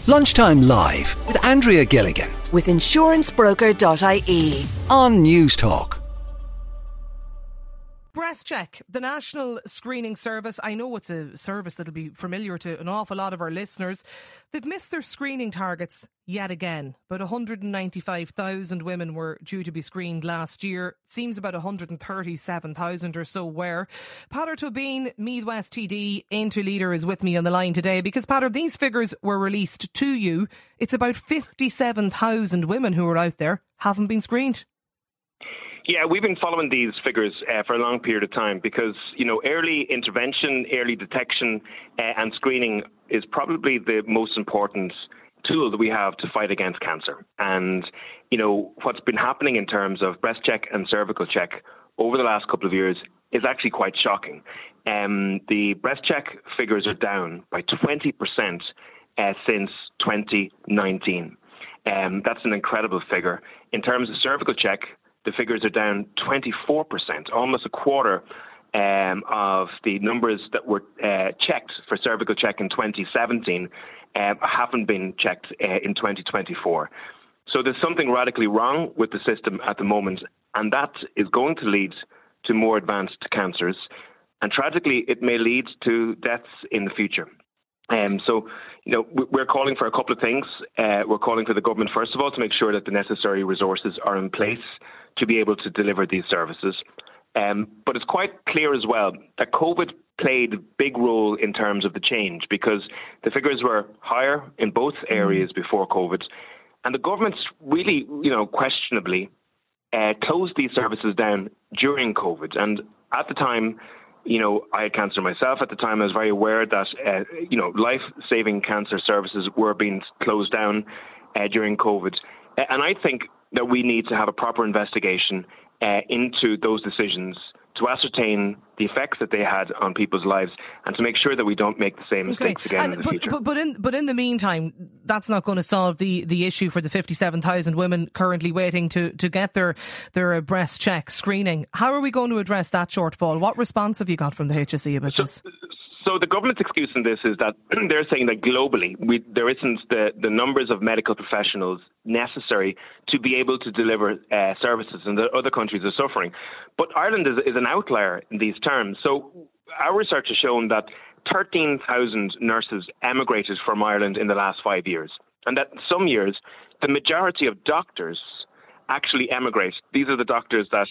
Lunchtime Live with Andrea Gilligan with insurancebroker.ie on News Talk. BreastCheck, the national screening service. I know it's a service that'll be familiar to an awful lot of our listeners. They've missed their screening targets yet again. About 195,000 women were due to be screened last year. It seems about 137,000 or so were. Peadar Tóibín, Meath West TD, Aontú leader, is with me on the line today because, Peadar, these figures were released to you. It's about 57,000 women who are out there haven't been screened. Yeah, we've been following these figures for a long period of time because, early intervention, early detection and screening is probably the most important tool that we have to fight against cancer. And, what's been happening in terms of BreastCheck and cervical check over the last couple of years is actually quite shocking. The BreastCheck figures are down by 20% since 2019. That's an incredible figure. In terms of cervical check, the figures are down 24%, almost a quarter of the numbers that were checked for cervical check in 2017 haven't been checked in 2024. So there's something radically wrong with the system at the moment, and that is going to lead to more advanced cancers. And tragically, it may lead to deaths in the future. We're calling for a couple of things. We're calling for the government, first of all, to make sure that the necessary resources are in place to be able to deliver these services. But it's quite clear as well that COVID played a big role in terms of the change because the figures were higher in both areas before COVID. And the government's really, questionably closed these services down during COVID. And at the time, I had cancer myself. At the time, I was very aware that, life-saving cancer services were being closed down during COVID. And I think that we need to have a proper investigation into those decisions to ascertain the effects that they had on people's lives and to make sure that we don't make the same mistakes again in the future. But in the meantime, that's not going to solve the issue for the 57,000 women currently waiting to get their breast check screening. How are we going to address that shortfall? What response have you got from the HSE about this? So the government's excuse in this is that they're saying that globally there isn't the numbers of medical professionals necessary to be able to deliver services, and that other countries are suffering. But Ireland is an outlier in these terms. So our research has shown that 13,000 nurses emigrated from Ireland in the last 5 years, and that some years the majority of doctors actually emigrate. These are the doctors that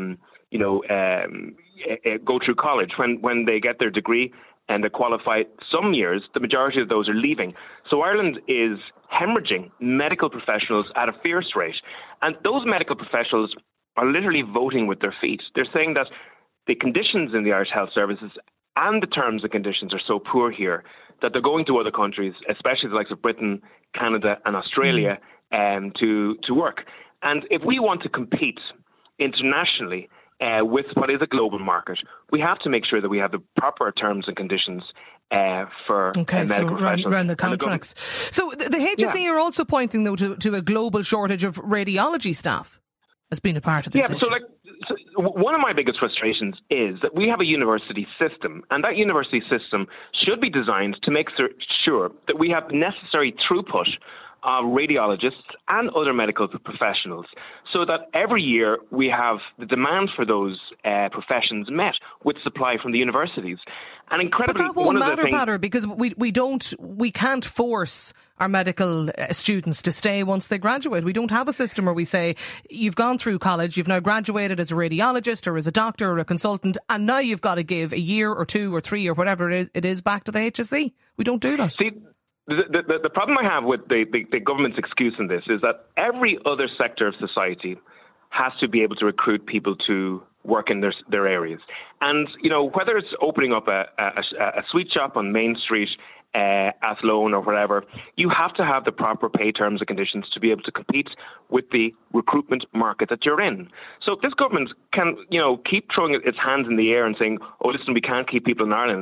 go through college when they get their degree. And they qualify. Some years, the majority of those are leaving. So Ireland is hemorrhaging medical professionals at a fierce rate. And those medical professionals are literally voting with their feet. They're saying that the conditions in the Irish Health Services and the terms and conditions are so poor here that they're going to other countries, especially the likes of Britain, Canada and Australia, to work. And if we want to compete internationally, with what is a global market, we have to make sure that we have the proper terms and conditions for medical professionals. Around the contracts. So the HSE are also pointing, though, to a global shortage of radiology staff as being a part of this issue. So one of my biggest frustrations is that we have a university system, and that university system should be designed to make sure that we have necessary throughput of radiologists and other medical professionals so that every year we have the demand for those professions met with supply from the universities. And incredibly, but that won't matter, Peadar, because we can't force our medical students to stay once they graduate. We don't have a system where we say, you've gone through college, you've now graduated as a radiologist or as a doctor or a consultant, and now you've got to give a year or 2 or 3 or whatever it is back to the HSE. We don't do that. See, the problem I have with the government's excuse in this is that every other sector of society has to be able to recruit people to work in their areas. And, whether it's opening up a sweet shop on Main Street, Athlone or whatever, you have to have the proper pay terms and conditions to be able to compete with the recruitment market that you're in. So if this government can, keep throwing its hands in the air and saying, oh, listen, we can't keep people in Ireland,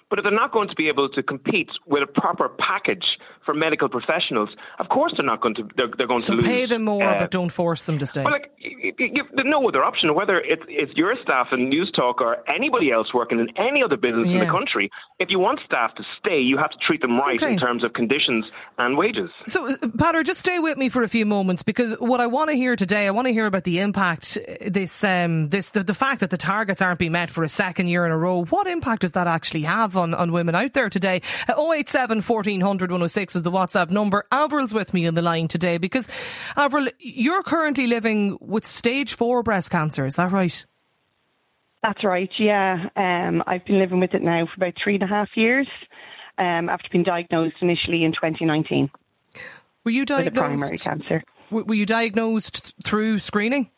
But if they're not going to be able to compete with a proper package for medical professionals, of course they're not going to. They're going to lose. So pay them more, but don't force them to stay. Well, there's no other option. Whether it's your staff in News Talk or anybody else working in any other business in the country, if you want staff to stay, you have to treat them right in terms of conditions and wages. So, Peadar, just stay with me for a few moments, because what I want to hear today, I want to hear about the impact the fact that the targets aren't being met for a second year in a row. What impact does that actually have on women out there today? 087 1400 106 is the WhatsApp number. Avril's with me on the line today, because Avril, you're currently living with stage 4 breast cancer, is that right? That's right, yeah. I've been living with it now for about 3.5 years, after being diagnosed initially in 2019. Were you diagnosed with a primary cancer? Were you diagnosed through screening?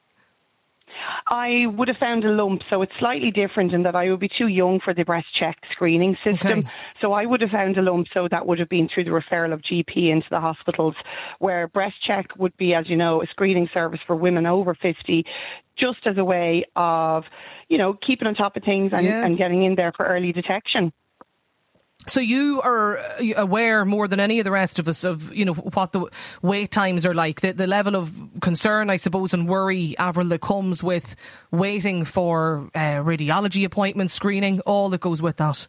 I would have found a lump, so it's slightly different in that I would be too young for the breast check screening system. Okay. So I would have found a lump, so that would have been through the referral of GP into the hospitals, where breast check would be, as you know, a screening service for women over 50, just as a way of, keeping on top of things and getting in there for early detection. So you are aware more than any of the rest of us of, what the wait times are like, the level of concern, I suppose, and worry, Avril, that comes with waiting for radiology appointments, screening, all that goes with that.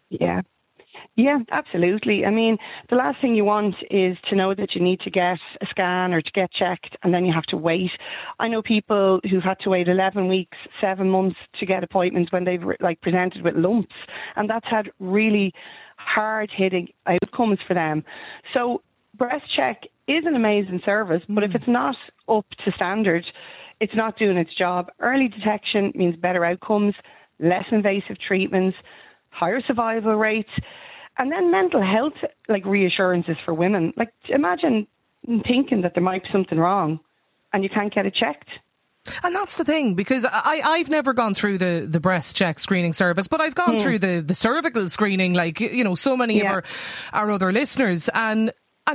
Yeah, absolutely. I mean, the last thing you want is to know that you need to get a scan or to get checked, and then you have to wait. I know people who've had to wait 11 weeks, 7 months to get appointments when they've presented with lumps, and that's had really hard-hitting outcomes for them. So breast check is an amazing service, but if it's not up to standard, it's not doing its job. Early detection means better outcomes, less invasive treatments, higher survival rates, and then mental health reassurances for women. Imagine thinking that there might be something wrong and you can't get it checked. And that's the thing, because I've never gone through the breast check screening service, but I've gone through the cervical screening, so many of our other listeners. And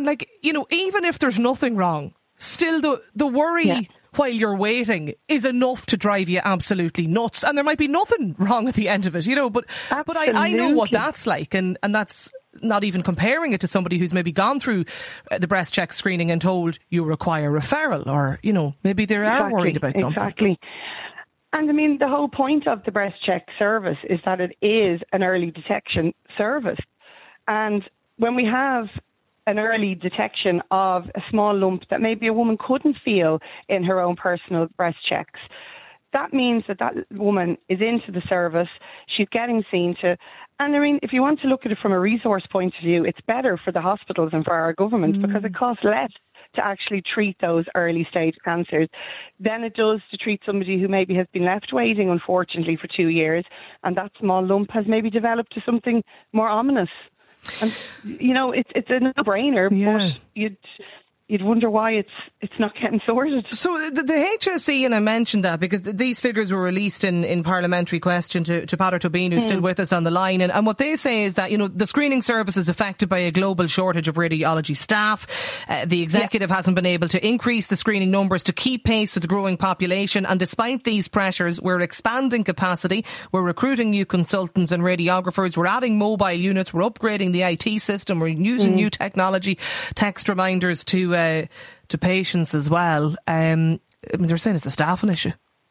even if there's nothing wrong, still the worry while you're waiting is enough to drive you absolutely nuts. And there might be nothing wrong at the end of it, but I know what that's like, and that's not even comparing it to somebody who's maybe gone through the breast check screening and told you require referral, or, maybe they are worried about something. Exactly. And I mean, the whole point of the breast check service is that it is an early detection service. And when we have an early detection of a small lump that maybe a woman couldn't feel in her own personal breast checks, that means that woman is into the service, she's getting seen to. And I mean, if you want to look at it from a resource point of view, it's better for the hospitals and for our government because it costs less to actually treat those early stage cancers than it does to treat somebody who maybe has been left waiting, unfortunately, for 2 years, and that small lump has maybe developed to something more ominous. And, it's a no-brainer, but you'd wonder why it's not getting sorted. So the HSE, and I mentioned that because these figures were released in parliamentary question to Peadar Tóibín, who's still with us on the line, and what they say is that the screening service is affected by a global shortage of radiology staff. The executive hasn't been able to increase the screening numbers to keep pace with the growing population, and despite these pressures, we're expanding capacity, we're recruiting new consultants and radiographers, we're adding mobile units, we're upgrading the IT system, we're using new technology, text reminders to patients as well. They're saying it's a staffing issue.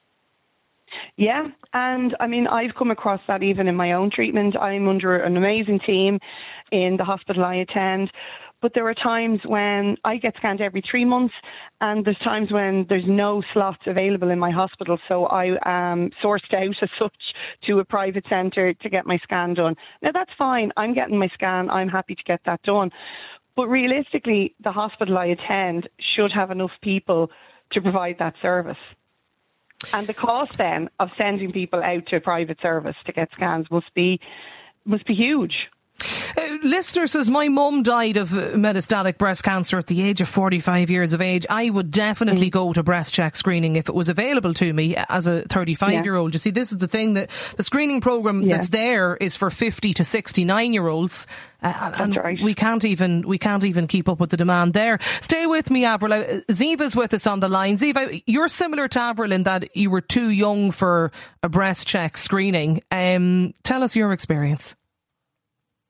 Yeah, and I mean, I've come across that even in my own treatment. I'm under an amazing team in the hospital I attend, but there are times when I get scanned every 3 months, and there's times when there's no slots available in my hospital, so I am sourced out as such to a private centre to get my scan done. Now, that's fine. I'm getting my scan. I'm happy to get that done. But realistically, the hospital I attend should have enough people to provide that service. And the cost then of sending people out to a private service to get scans must be huge. Listener says, my mum died of metastatic breast cancer at the age of 45 years of age. I would definitely go to breast check screening if it was available to me as a 35-year-old. You see, this is the thing, that the screening programme that's there is for 50 to 69-year-olds. And right. we can't even keep up with the demand there. Stay with me, Avril. Ziva's with us on the line. Ziva, you're similar to Avril in that you were too young for a breast check screening. Tell us your experience.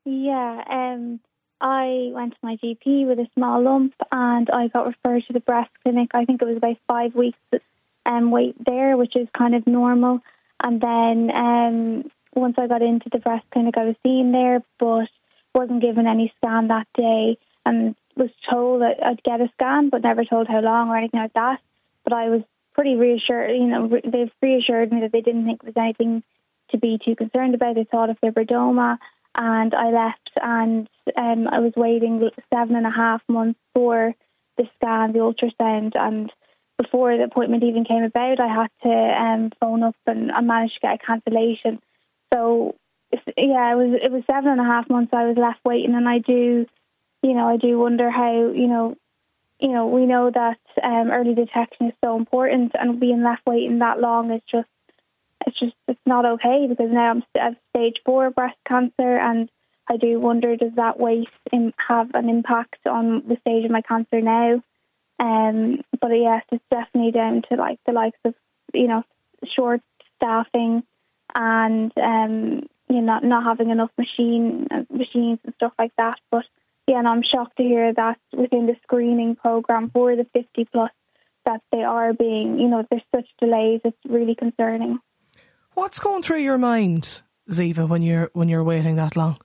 Yeah, I went to my GP with a small lump and I got referred to the breast clinic. I think it was about 5 weeks wait there, which is kind of normal. And then once I got into the breast clinic, I was seen there, but wasn't given any scan that day and was told that I'd get a scan, but never told how long or anything like that. But I was pretty reassured, they've reassured me that they didn't think it was anything to be too concerned about. They thought of fibromatosis. And I left and I was waiting 7.5 months for the scan, the ultrasound. And before the appointment even came about, I had to phone up and I managed to get a cancellation. So, yeah, it was 7.5 months I was left waiting. And I do wonder how, we know that early detection is so important, and being left waiting that long is it's not okay, because now I'm at stage 4 breast cancer, and I do wonder, does that wait have an impact on the stage of my cancer now? But yes, it's definitely down to the likes of short staffing and not having enough machines and stuff like that. But yeah, and I'm shocked to hear that within the screening program for the 50 plus that they are being, there's such delays. It's really concerning. What's going through your mind, Ziva, when you're waiting that long?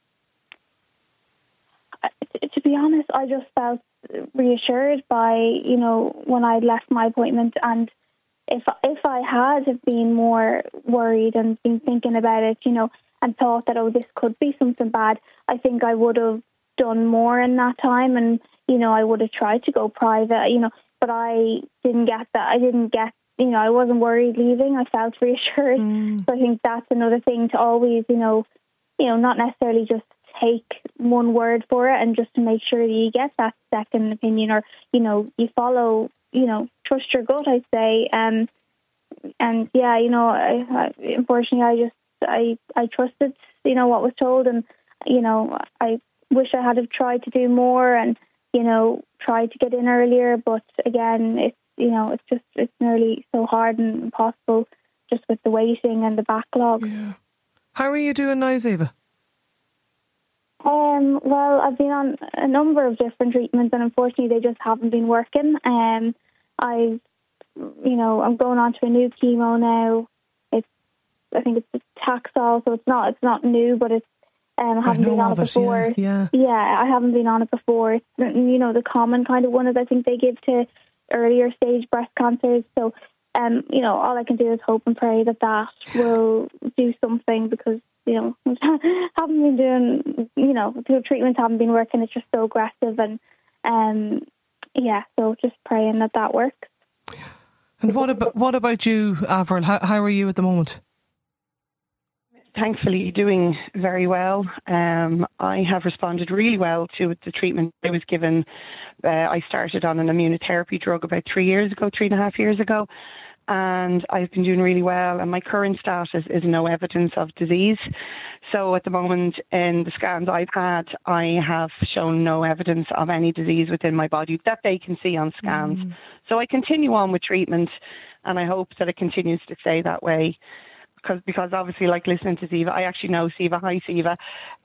To be honest, I just felt reassured by, when I left my appointment, and if I had been more worried and been thinking about it, and thought that, this could be something bad, I think I would have done more in that time, and, I would have tried to go private, but I didn't get that. I didn't get, I wasn't worried leaving. I felt reassured. So I think that's another thing to always, not necessarily just take one word for it, and just to make sure that you get that second opinion, or, you follow, trust your gut, I'd say. And yeah, I unfortunately, I trusted, what was told, and, I wish I had have tried to do more and, tried to get in earlier. But again, it's nearly so hard and impossible just with the waiting and the backlog. Yeah. How are you doing now, Ziva? Well, I've been on a number of different treatments, and unfortunately they just haven't been working. I'm going on to a new chemo now. I think it's Taxol, so it's not new, but it's I haven't been on it before. Yeah, I haven't been on it before. It's, the common kind of one is I think they give to earlier stage breast cancers. So, all I can do is hope and pray that will do something, because, haven't been doing, the treatments haven't been working. It's just so aggressive, and, so just praying that works. And what about you, Avril? How are you at the moment? Thankfully, doing very well. I have responded really well to the treatment I was given. I started on an immunotherapy drug about 3.5 years ago, and I've been doing really well. And my current status is no evidence of disease. So at the moment, in the scans I've had, I have shown no evidence of any disease within my body that they can see on scans. So I continue on with treatment, and I hope that it continues to stay that way. Because obviously, like listening to Ziva, I actually know Ziva. Hi, Ziva.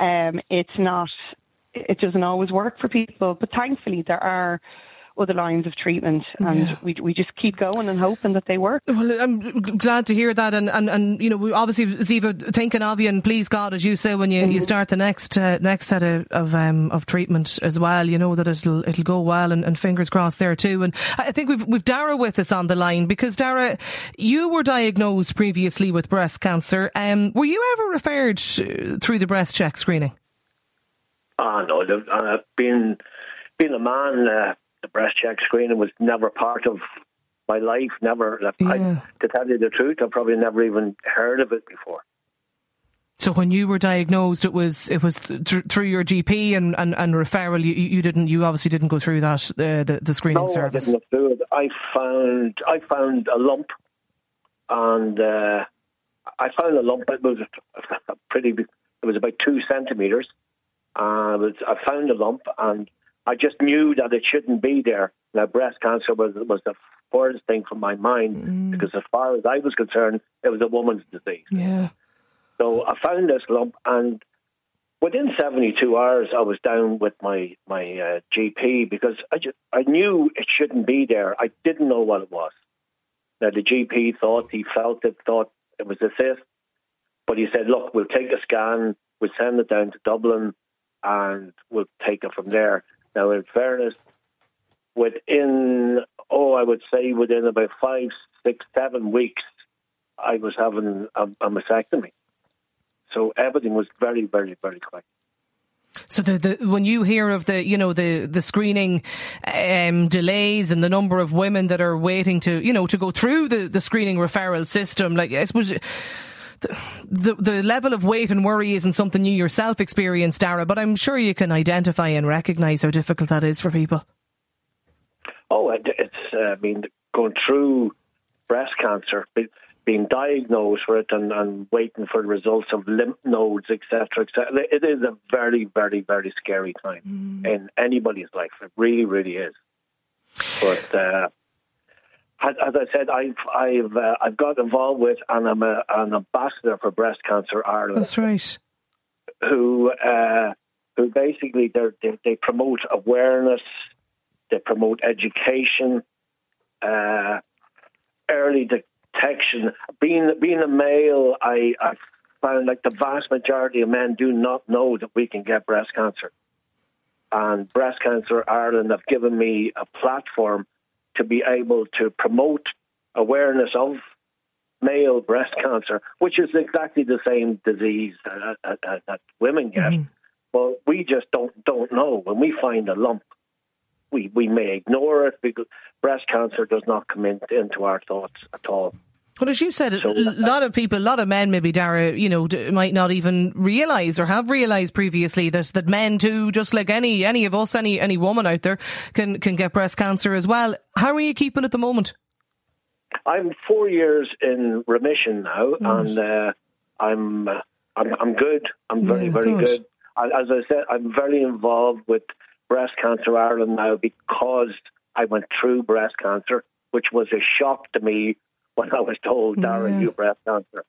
It doesn't always work for people, but thankfully there are other lines of treatment, and we just keep going and hoping that they work. Well, I'm glad to hear that, and we obviously, Ziva, thinking of you, and please God, as you say, when you start the next set of treatment as well, that it'll go well, and fingers crossed there too. And I think we've Dara with us on the line, because Dara, you were diagnosed previously with breast cancer. Were you ever referred through the breast check screening? No, being a man. The breast check screening was never part of my life. Never. To tell you the truth, I've probably never even heard of it before. So when you were diagnosed, it was through your GP and referral. You obviously didn't go through that the screening service. I didn't do it. I found a lump, and I found a lump. It was pretty big. It was about 2 centimeters. I found a lump, and I just knew that it shouldn't be there. Now, breast cancer was the furthest thing from my mind, because as far as I was concerned, it was a woman's disease. Yeah. So I found this lump, and within 72 hours, I was down with my GP because I knew it shouldn't be there. I didn't know what it was. Now, the GP thought it was a cyst, but he said, look, we'll take a scan, we'll send it down to Dublin, and we'll take it from there. Now, in fairness, within about 5, 6, 7 weeks, I was having a mastectomy. So everything was very, very, very quick. So when you hear of the screening delays and the number of women that are waiting to go through the screening referral system, like, I suppose the level of wait and worry isn't something you yourself experienced, Dara, but I'm sure you can identify and recognise how difficult that is for people. Oh, it's going through breast cancer, being diagnosed for it and waiting for the results of lymph nodes, etc., etc. It is a very, very, very scary time in anybody's life. It really, really is. But as I said, I've got involved with, and I'm an ambassador for Breast Cancer Ireland. That's right. Who basically they promote awareness, they promote education, early detection. Being a male, I found like the vast majority of men do not know that we can get breast cancer. And Breast Cancer Ireland have given me a platform to be able to promote awareness of male breast cancer, which is exactly the same disease that women get. But we just don't know. When we find a lump, we may ignore it because breast cancer does not come into our thoughts at all. Well, as you said, a lot of men, maybe, Dara, might not even realise or have realised previously that men too, just like any of us, any woman out there, can get breast cancer as well. How are you keeping at the moment? I'm 4 years in remission now, and I'm good. I'm very, very good. As I said, I'm very involved with Breast Cancer Ireland now because I went through breast cancer, which was a shock to me when I was told, Dara, you have breast cancer.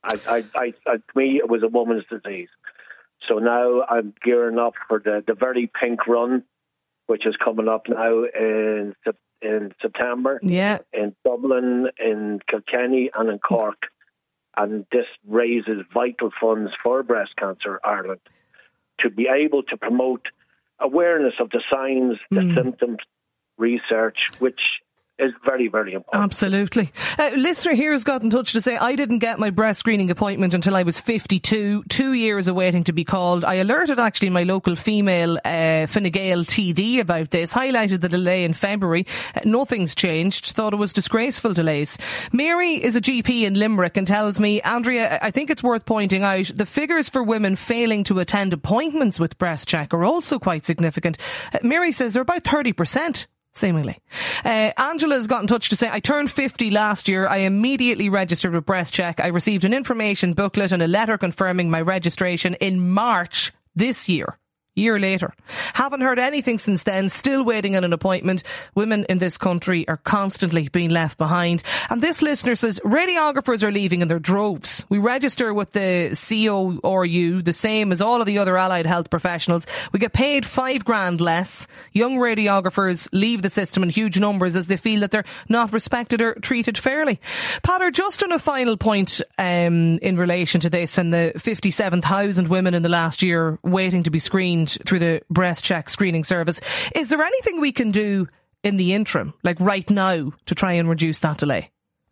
To me, it was a woman's disease. So now I'm gearing up for the Very Pink Run, which is coming up now in September. Yeah. In Dublin, in Kilkenny, and in Cork. And this raises vital funds for Breast Cancer Ireland to be able to promote awareness of the signs, the symptoms, research, which is very, very important. Absolutely. Listener here has got in touch to say, I didn't get my breast screening appointment until I was 52, 2 years awaiting to be called. I alerted actually my local female Fine Gael TD about this, highlighted the delay in February. Nothing's changed. Thought it was disgraceful delays. Mary is a GP in Limerick and tells me, Andrea, I think it's worth pointing out the figures for women failing to attend appointments with breast check are also quite significant. Mary says they're about 30%. Seemingly. Angela's got in touch to say, I turned 50 last year. I immediately registered with Breast Check. I received an information booklet and a letter confirming my registration in March this year. Year later. Haven't heard anything since then, still waiting on an appointment. Women in this country are constantly being left behind. And this listener says, radiographers are leaving in their droves. We register with the CORU, the same as all of the other allied health professionals. We get paid $5,000 less. Young radiographers leave the system in huge numbers as they feel that they're not respected or treated fairly. Pater, just on a final point in relation to this and the 57,000 women in the last year waiting to be screened through the Breast Check screening service. Is there anything we can do in the interim, like right now, to try and reduce that delay?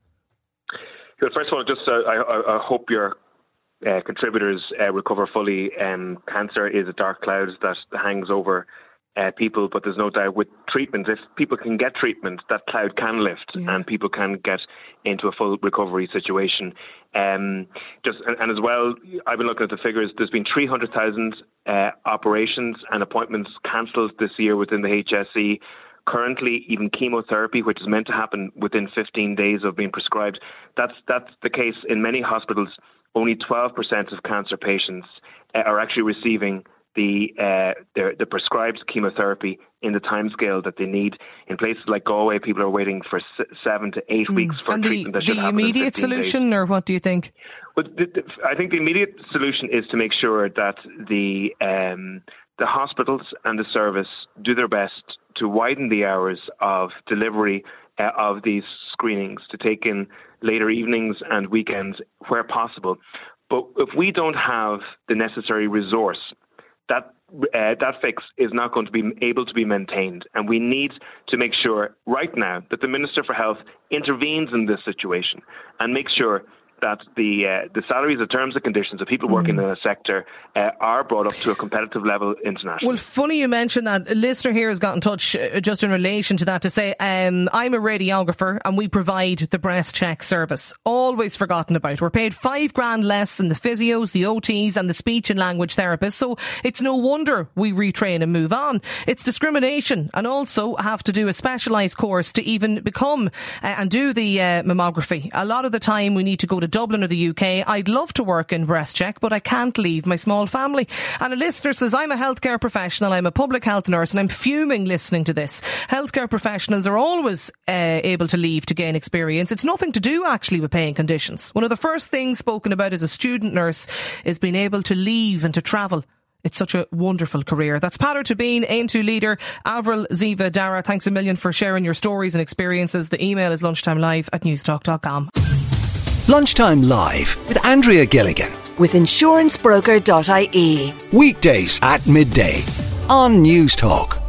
Well, first of all, just I hope your contributors recover fully. Cancer is a dark cloud that hangs over people, but there's no doubt with treatment, if people can get treatment, that cloud can lift and people can get into a full recovery situation. And as well, I've been looking at the figures. There's been 300,000 operations and appointments cancelled this year within the HSE. Currently, even chemotherapy, which is meant to happen within 15 days of being prescribed, that's the case in many hospitals. Only 12% of cancer patients are actually receiving the prescribed chemotherapy in the timescale that they need. In places like Galway, people are waiting for 7 to 8 weeks for treatment that should happen in 15 days. The immediate solution, or what do you think? Well, I think the immediate solution is to make sure that the hospitals and the service do their best to widen the hours of delivery of these screenings, to take in later evenings and weekends where possible. But if we don't have the necessary resource, that fix is not going to be able to be maintained. And we need to make sure right now that the Minister for Health intervenes in this situation and makes sure that the salaries, the terms and conditions of people working in the sector are brought up to a competitive level internationally. Well, funny you mentioned that. A listener here has got in touch just in relation to that to say, I'm a radiographer and we provide the breast check service. Always forgotten about. We're paid $5,000 less than the physios, the OTs and the speech and language therapists. So it's no wonder we retrain and move on. It's discrimination, and also have to do a specialised course to even become and do the mammography. A lot of the time we need to go to Dublin or the UK. I'd love to work in breast check, but I can't leave my small family. And a listener says, I'm a healthcare professional, I'm a public health nurse, and I'm fuming listening to this. Healthcare professionals are always able to leave to gain experience. It's nothing to do actually with paying conditions. One of the first things spoken about as a student nurse is being able to leave and to travel. It's such a wonderful career. That's Peadar Tóibín, Aontú leader, Avril, Ziva, Dara. Thanks a million for sharing your stories and experiences. The email is lunchtimelive@newstalk.com. Lunchtime Live with Andrea Gilligan. With insurancebroker.ie. Weekdays at midday on Newstalk.